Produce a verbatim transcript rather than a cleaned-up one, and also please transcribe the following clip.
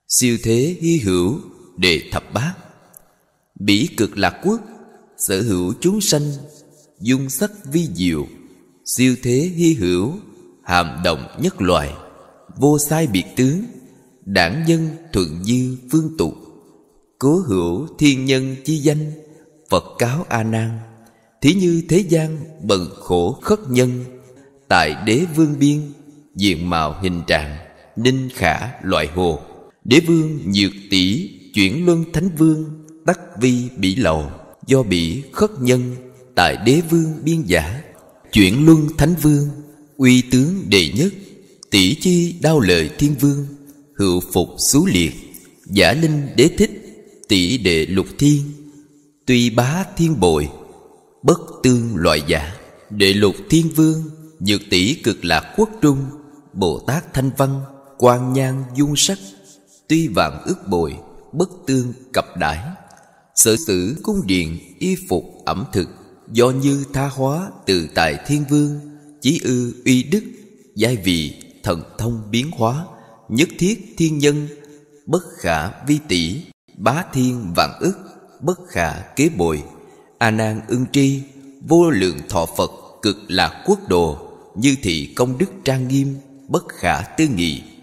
Siêu thế hy hữu đệ thập bát. Bỉ cực lạc quốc, sở hữu chúng sanh, dung sắc vi diệu, siêu thế hy hữu, hàm động nhất loài, vô sai biệt tướng, đảng nhân thuận dư phương tục. Cố hữu thiên nhân chi danh, Phật cáo A Nan: thí như thế gian bần khổ khất nhân, tại đế vương biên, diện mạo hình trạng, ninh khả loại hồ. Đế vương nhược tỷ, chuyển luân thánh vương, tắc vi bỉ lầu. Do bỉ khất nhân, tại đế vương biên giả, chuyển luân thánh vương, uy tướng đệ nhất. Tỷ chi đao lợi thiên vương, hữu phục xú liệt, giả linh đế thích, tỷ đệ lục thiên. Tuy bá thiên bội, bất tương loại giả. Đệ lục thiên vương, nhược tỷ cực lạc quốc trung, Bồ Tát thanh văn, quang nhan dung sắc. Tuy vạn ức bội, bất tương cập đãi. Sở sử cung điện, y phục ẩm thực, do như tha hóa tự tại thiên vương. Chí ư uy đức, giai vị thần thông biến hóa, nhất thiết thiên nhân, bất khả vi tỷ. Bá thiên vạn ức, bất khả kế bội. A Nan ưng tri, vô lượng thọ Phật cực lạc quốc độ, như thị công đức trang nghiêm, bất khả tư nghị.